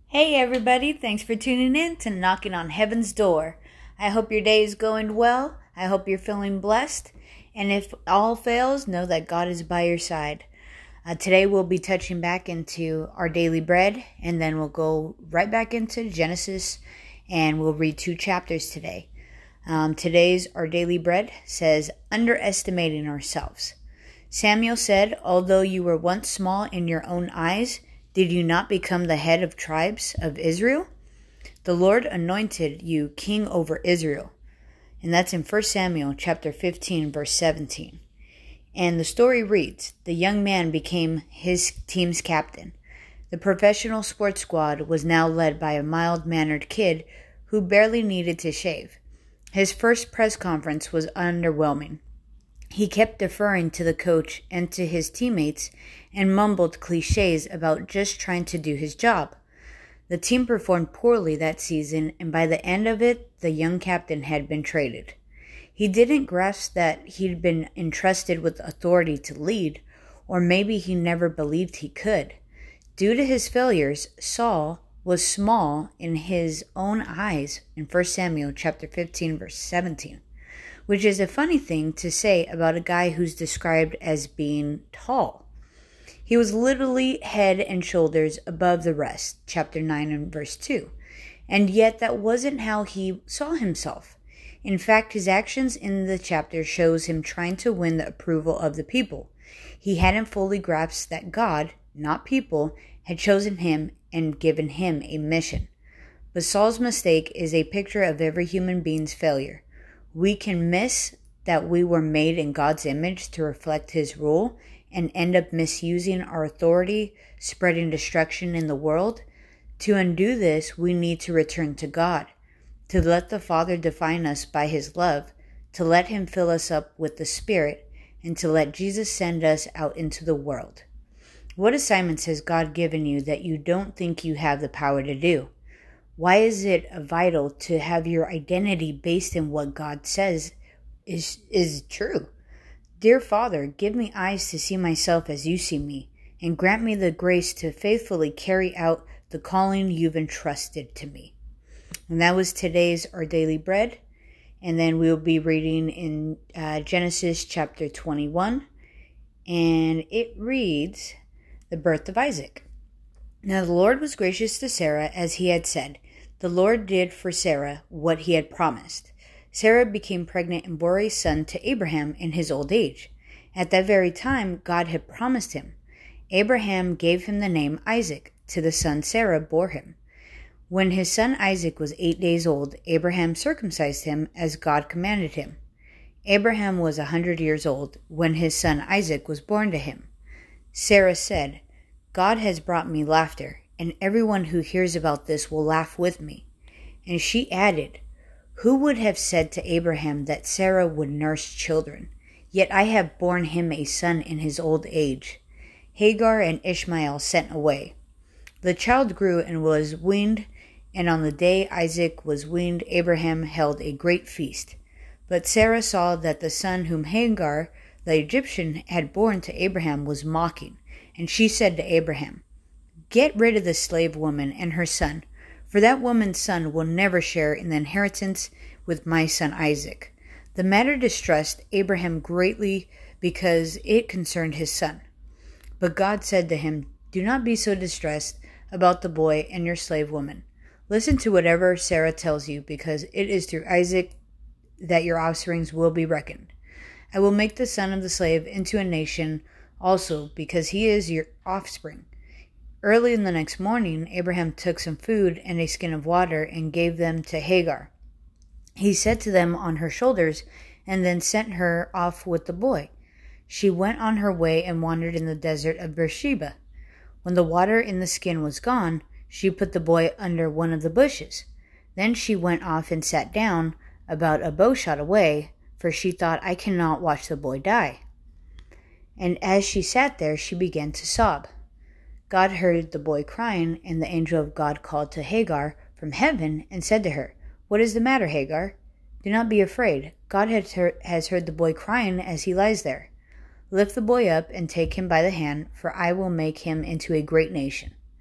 Hey everybody, thanks for tuning in to Knocking on Heaven's Door. I hope your day is going well. I hope you're feeling blessed. And if all fails, know that God is by your side. Today we'll be touching back into our daily bread, and then we'll go right back into Genesis, and we'll read 2 chapters today. Today's Our Daily Bread says, underestimating ourselves. Samuel said, although you were once small in your own eyes, did you not become the head of tribes of Israel? The Lord anointed you king over Israel. And that's in 1 Samuel chapter 15, verse 17. And the story reads, the young man became his team's captain. The professional sports squad was now led by a mild-mannered kid who barely needed to shave. His first press conference was underwhelming. He kept deferring to the coach and to his teammates and mumbled cliches about just trying to do his job. The team performed poorly that season, and by the end of it, the young captain had been traded. He didn't grasp that he'd been entrusted with authority to lead, or maybe he never believed he could. Due to his failures, Saul was small in his own eyes in 1 Samuel chapter 15, verse 17. Which is a funny thing to say about a guy who's described as being tall. He was literally head and shoulders above the rest, chapter 9 and verse 2. And yet that wasn't how he saw himself. In fact, his actions in the chapter shows him trying to win the approval of the people. He hadn't fully grasped that God, not people, had chosen him and given him a mission. But Saul's mistake is a picture of every human being's failure. We can miss that we were made in God's image to reflect His rule and end up misusing our authority, spreading destruction in the world. To undo this, we need to return to God, to let the Father define us by His love, to let Him fill us up with the Spirit, and to let Jesus send us out into the world. What assignments has God given you that you don't think you have the power to do? Why is it vital to have your identity based in what God says is true? Dear Father, give me eyes to see myself as you see me, and grant me the grace to faithfully carry out the calling you've entrusted to me. And that was today's Our Daily Bread. And then we'll be reading in Genesis chapter 21. And it reads, the birth of Isaac. Now the Lord was gracious to Sarah as he had said. The Lord did for Sarah what he had promised. Sarah became pregnant and bore a son to Abraham in his old age. At that very time, God had promised him. Abraham gave him the name Isaac to the son Sarah bore him. When his son Isaac was 8 days old, Abraham circumcised him as God commanded him. Abraham was 100 years old when his son Isaac was born to him. Sarah said, God has brought me laughter, and everyone who hears about this will laugh with me. And she added, who would have said to Abraham that Sarah would nurse children? Yet I have borne him a son in his old age. Hagar and Ishmael sent away. The child grew and was weaned, and on the day Isaac was weaned, Abraham held a great feast. But Sarah saw that the son whom Hagar, the Egyptian, had borne to Abraham was mocking, and she said to Abraham, get rid of the slave woman and her son, for that woman's son will never share in the inheritance with my son Isaac. The matter distressed Abraham greatly because it concerned his son. But God said to him, do not be so distressed about the boy and your slave woman. Listen to whatever Sarah tells you, because it is through Isaac that your offsprings will be reckoned. I will make the son of the slave into a nation also, because he is your offspring. Early in the next morning, Abraham took some food and a skin of water and gave them to Hagar. He set to them on her shoulders and then sent her off with the boy. She went on her way and wandered in the desert of Beersheba. When the water in the skin was gone, she put the boy under one of the bushes. Then she went off and sat down about a bow shot away, for she thought, I cannot watch the boy die. And as she sat there, she began to sob. God heard the boy crying, and the angel of God called to Hagar from heaven and said to her, what is the matter, Hagar? Do not be afraid. God has heard the boy crying as he lies there. Lift the boy up and take him by the hand, for I will make him into a great nation.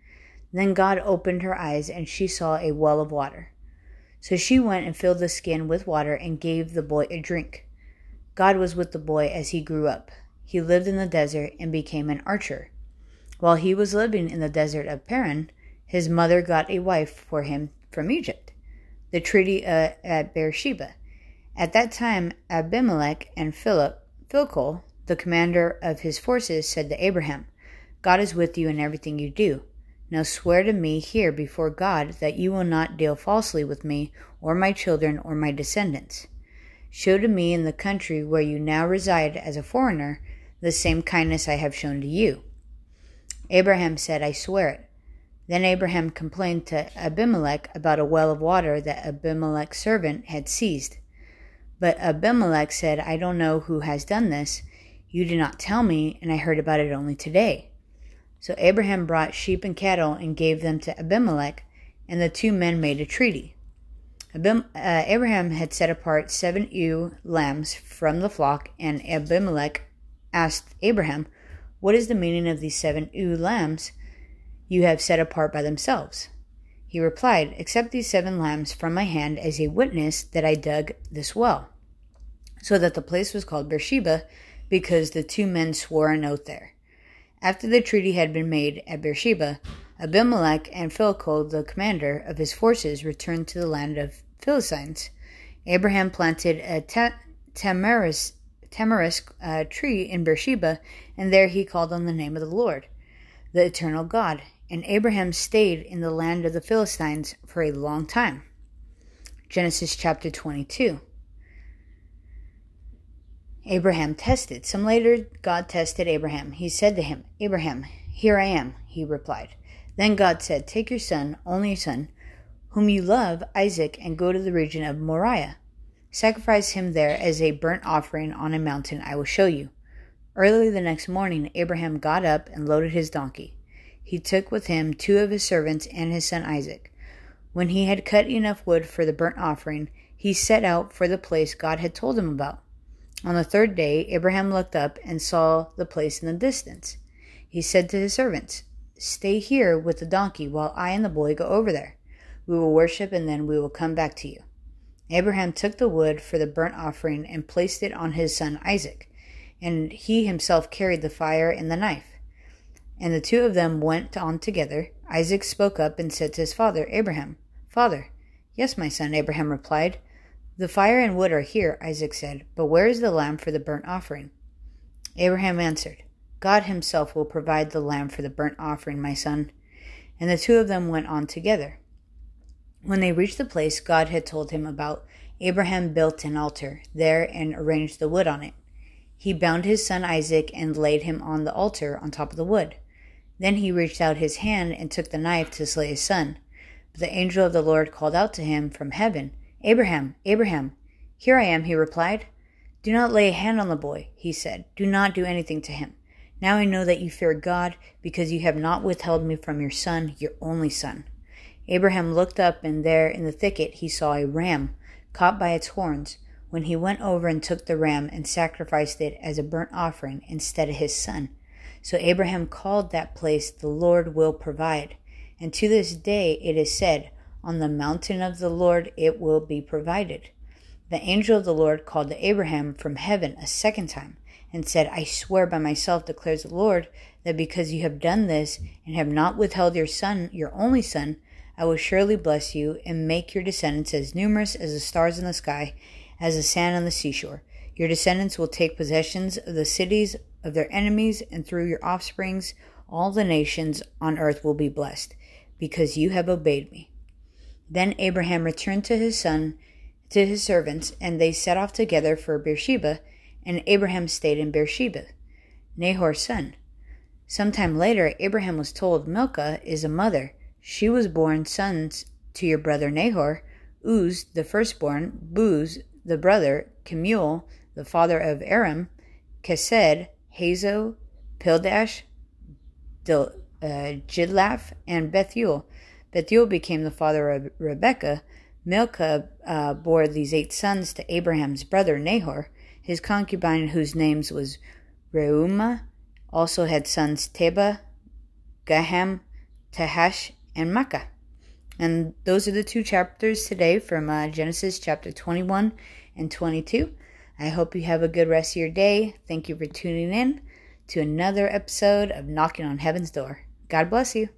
Then God opened her eyes, and she saw a well of water. So she went and filled the skin with water and gave the boy a drink. God was with the boy as he grew up. He lived in the desert and became an archer. While he was living in the desert of Paran, his mother got a wife for him from Egypt, the treaty at Beersheba. At that time, Abimelech and Phicol, the commander of his forces, said to Abraham, God is with you in everything you do. Now swear to me here before God that you will not deal falsely with me or my children or my descendants. Show to me in the country where you now reside as a foreigner the same kindness I have shown to you. Abraham said, I swear it. Then Abraham complained to Abimelech about a well of water that Abimelech's servant had seized. But Abimelech said, I don't know who has done this. You did not tell me, and I heard about it only today. So Abraham brought sheep and cattle and gave them to Abimelech, and the two men made a treaty. Abraham had set apart 7 ewe lambs from the flock, and Abimelech asked Abraham, What is the meaning of these 7 ewe lambs you have set apart by themselves? He replied, Accept these 7 lambs from my hand as a witness that I dug this well. So that the place was called Beersheba, because the 2 men swore an oath there. After the treaty had been made at Beersheba, Abimelech and Phicol, the commander of his forces, returned to the land of Philistines. Abraham planted a tamarisk tree in Beersheba, and there he called on the name of the Lord, the eternal God. And Abraham stayed in the land of the Philistines for a long time. Genesis chapter 22. Abraham tested. Some later, God tested Abraham. He said to him, Abraham, here I am, he replied. Then God said, Take your son, only son, whom you love, Isaac, and go to the region of Moriah. Sacrifice him there as a burnt offering on a mountain I will show you. Early the next morning, Abraham got up and loaded his donkey. He took with him 2 of his servants and his son Isaac. When he had cut enough wood for the burnt offering, he set out for the place God had told him about. On the 3rd day, Abraham looked up and saw the place in the distance. He said to his servants, Stay here with the donkey while I and the boy go over there. We will worship and then we will come back to you. Abraham took the wood for the burnt offering and placed it on his son Isaac, and he himself carried the fire and the knife. And the 2 of them went on together. Isaac spoke up and said to his father, Abraham, Father. Yes, my son, Abraham replied. The fire and wood are here, Isaac said, but where is the lamb for the burnt offering? Abraham answered, God himself will provide the lamb for the burnt offering, my son. And the 2 of them went on together. When they reached the place God had told him about, Abraham built an altar there and arranged the wood on it. He bound his son Isaac and laid him on the altar on top of the wood. Then he reached out his hand and took the knife to slay his son. But the angel of the Lord called out to him from heaven, Abraham, Abraham. Here I am, he replied. Do not lay a hand on the boy, he said. Do not do anything to him. Now I know that you fear God, because you have not withheld me from your son, your only son. Abraham looked up, and there in the thicket he saw a ram, caught by its horns. When he went over and took the ram and sacrificed it as a burnt offering instead of his son. So Abraham called that place, The Lord will provide. And to this day it is said, On the mountain of the Lord it will be provided. The angel of the Lord called to Abraham from heaven a 2nd time, and said, I swear by myself, declares the Lord, that because you have done this, and have not withheld your son, your only son, I will surely bless you, and make your descendants as numerous as the stars in the sky, as the sand on the seashore. Your descendants will take possessions of the cities of their enemies, and through your offsprings all the nations on earth will be blessed, because you have obeyed me. Then Abraham returned to his servants, and they set off together for Beersheba, and Abraham stayed in Beersheba, Nahor's son. Sometime later, Abraham was told, Milcah is a mother. She was born sons to your brother Nahor, Uz, the firstborn, Buz, the brother, Kemuel, the father of Aram, Kesed, Hazo, Pildash, Jidlaph, and Bethuel. Bethuel became the father of Rebekah. Milcah bore these 8 sons to Abraham's brother Nahor. His concubine, whose name was Reumah, also had sons Teba, Gaham, Tahash, and Makkah. And those are the 2 chapters today from Genesis chapter 21 and 22. I hope you have a good rest of your day. Thank you for tuning in to another episode of Knocking on Heaven's Door. God bless you.